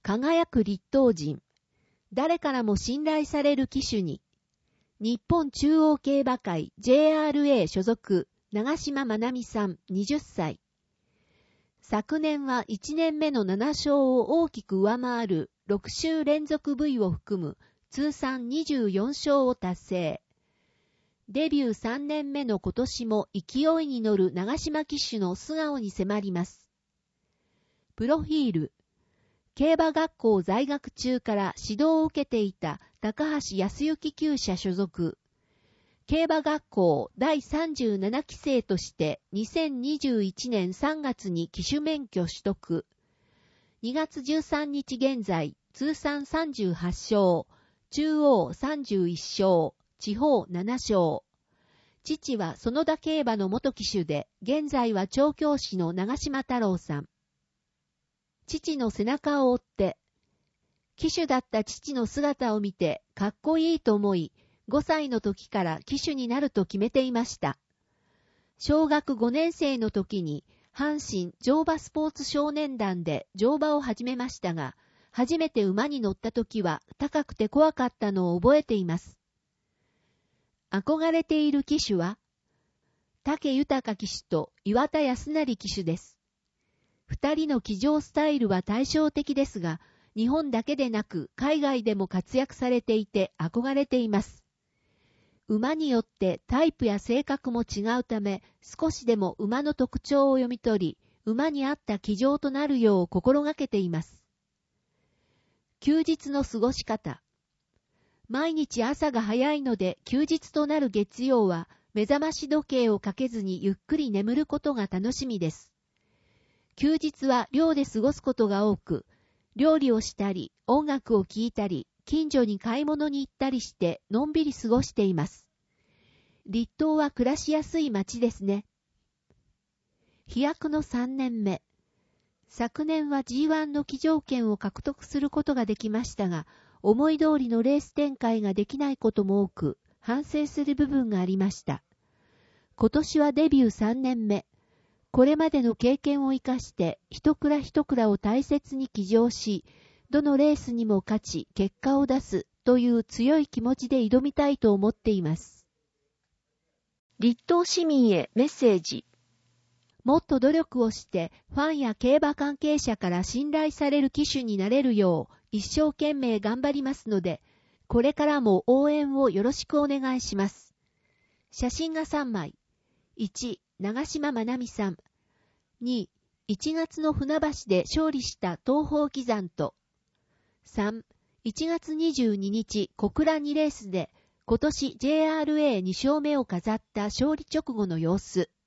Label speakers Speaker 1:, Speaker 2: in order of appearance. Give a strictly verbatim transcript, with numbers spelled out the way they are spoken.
Speaker 1: 輝く立東人。誰からも信頼される騎手に。日本中央競馬会 ジェイアールエー 所属、長島まなみさんはたち。昨年はいちねんめのなな勝を大きく上回るろく週連続 ブイ を含む通算にじゅうよん勝を達成。デビューさんねんめの今年も勢いに乗る長島騎手の素顔に迫ります。プロフィール。競馬学校在学中から指導を受けていた高橋康之厩舎所属。競馬学校だいさんじゅうなな期生としてにせんにじゅういちねんさんがつに騎手免許取得。にがつじゅうさんにち現在、通算さんじゅうはち勝、中央さんじゅういち勝、地方なな勝。父は園田競馬の元騎手で、現在は調教師の長島太郎さん。父の背中を追って、騎手だった父の姿を見てかっこいいと思い、ごさいの時から騎手になると決めていました。小学ごねん生の時に阪神乗馬スポーツ少年団で乗馬を始めましたが、初めて馬に乗った時は高くて怖かったのを覚えています。憧れている騎手は、武豊騎手と岩田康成騎手です。二人の騎乗スタイルは対照的ですが、日本だけでなく海外でも活躍されていて憧れています。馬によってタイプや性格も違うため、少しでも馬の特徴を読み取り、馬に合った騎乗となるよう心がけています。休日の過ごし方。毎日朝が早いので休日となる月曜は目覚まし時計をかけずにゆっくり眠ることが楽しみです。休日は寮で過ごすことが多く、料理をしたり、音楽を聴いたり、近所に買い物に行ったりしてのんびり過ごしています。立東は暮らしやすい街ですね。飛躍のさんねんめ。昨年は ジーワン の騎乗権を獲得することができましたが、思い通りのレース展開ができないことも多く、反省する部分がありました。今年はデビューさんねんめ。これまでの経験を生かして、一蔵一蔵を大切に騎乗し、どのレースにも勝ち、結果を出すという強い気持ちで挑みたいと思っています。立東市民へメッセージ。もっと努力をして、ファンや競馬関係者から信頼される騎手になれるよう、一生懸命頑張りますので、これからも応援をよろしくお願いします。写真がさんまい。いち、長島まなみさん。に、いちがつの船橋で勝利した東方喜山と。さん、いちがつにじゅうににち小倉にレースで今年 ジェイアールエーに 勝目を飾った勝利直後の様子。